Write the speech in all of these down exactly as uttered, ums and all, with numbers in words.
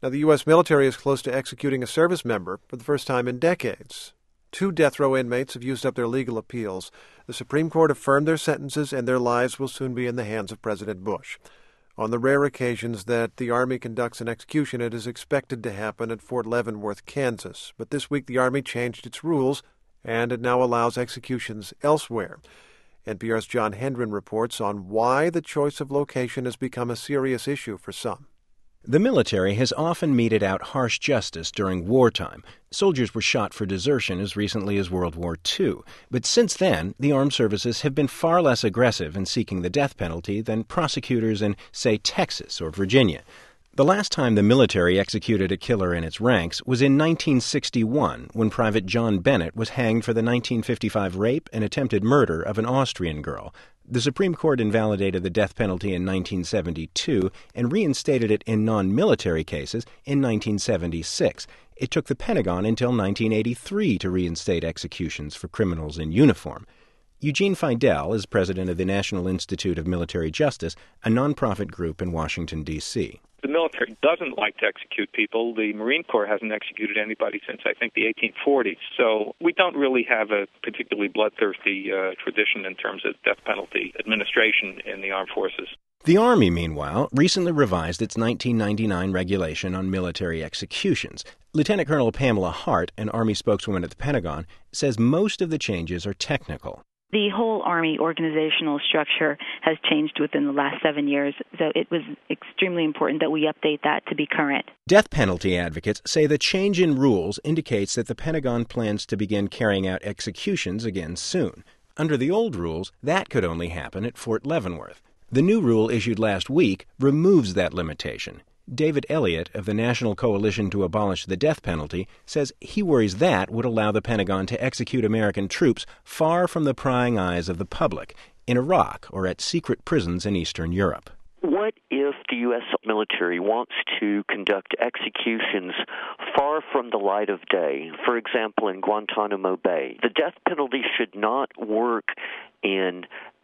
Now, the U S military is close to executing a service member for the first time in decades. Two death row inmates have used up their legal appeals. The Supreme Court affirmed their sentences, and their lives will soon be in the hands of President Bush. On the rare occasions that the Army conducts an execution, it is expected to happen at Fort Leavenworth, Kansas. But this week the Army changed its rules, and it now allows executions elsewhere. N P R's John Hendren reports on why the choice of location has become a serious issue for some. The military has often meted out harsh justice during wartime. Soldiers were shot for desertion as recently as World War Two. But since then, the armed services have been far less aggressive in seeking the death penalty than prosecutors in, say, Texas or Virginia. The last time the military executed a killer in its ranks was in nineteen sixty-one, when Private John Bennett was hanged for the nineteen fifty-five rape and attempted murder of an Austrian girl. The Supreme Court invalidated the death penalty in nineteen seventy-two and reinstated it in non-military cases in nineteen seventy-six. It took the Pentagon until nineteen eighty-three to reinstate executions for criminals in uniform. Eugene Fidel is president of the National Institute of Military Justice, a nonprofit group in Washington, D C The military doesn't like to execute people. The Marine Corps hasn't executed anybody since, I think, the eighteen forties. So we don't really have a particularly bloodthirsty uh, tradition in terms of death penalty administration in the armed forces. The Army, meanwhile, recently revised its nineteen ninety-nine regulation on military executions. Lieutenant Colonel Pamela Hart, an Army spokeswoman at the Pentagon, says most of the changes are technical. The whole Army organizational structure has changed within the last seven years, so it was extremely important that we update that to be current. Death penalty advocates say the change in rules indicates that the Pentagon plans to begin carrying out executions again soon. Under the old rules, that could only happen at Fort Leavenworth. The new rule issued last week removes that limitation. David Elliott of the National Coalition to Abolish the Death Penalty says he worries that would allow the Pentagon to execute American troops far from the prying eyes of the public, in Iraq or at secret prisons in Eastern Europe. What if the U S military wants to conduct executions far from the light of day, for example, in Guantanamo Bay? The death penalty should not work in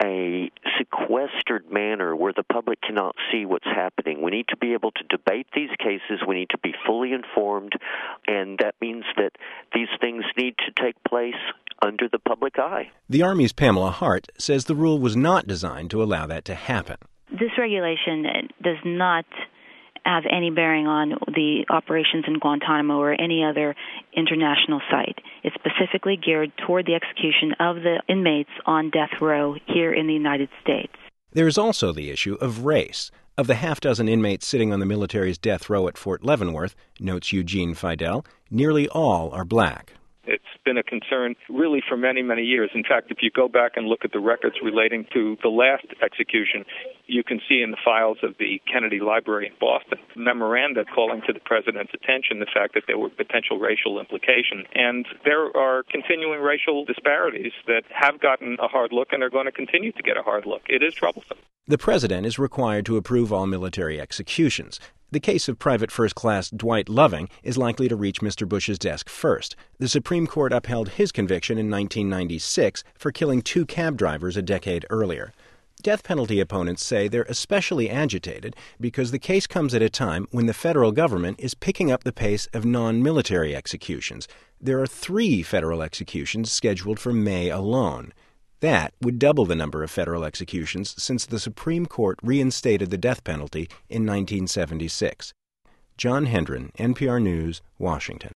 a sequestered manner where the public cannot see what's happening. We need to be able to debate these cases. We need to be fully informed, and that means that these things need to take place under the public eye. The Army's Pamela Hart says the rule was not designed to allow that to happen. This regulation does not have any bearing on the operations in Guantanamo or any other international site. It's specifically geared toward the execution of the inmates on death row here in the United States. There is also the issue of race. Of the half dozen inmates sitting on the military's death row at Fort Leavenworth, notes Eugene Fidel, nearly all are black. It's been a concern really for many, many years. In fact, if you go back and look at the records relating to the last execution, you can see in the files of the Kennedy Library in Boston memoranda calling to the president's attention the fact that there were potential racial implications. And there are continuing racial disparities that have gotten a hard look and are going to continue to get a hard look. It is troublesome. The president is required to approve all military executions. The case of Private First Class Dwight Loving is likely to reach Mister Bush's desk first. The Supreme Court upheld his conviction in nineteen ninety-six for killing two cab drivers a decade earlier. Death penalty opponents say they're especially agitated because the case comes at a time when the federal government is picking up the pace of non-military executions. There are three federal executions scheduled for May alone. That would double the number of federal executions since the Supreme Court reinstated the death penalty in nineteen seventy-six. John Hendren, N P R News, Washington.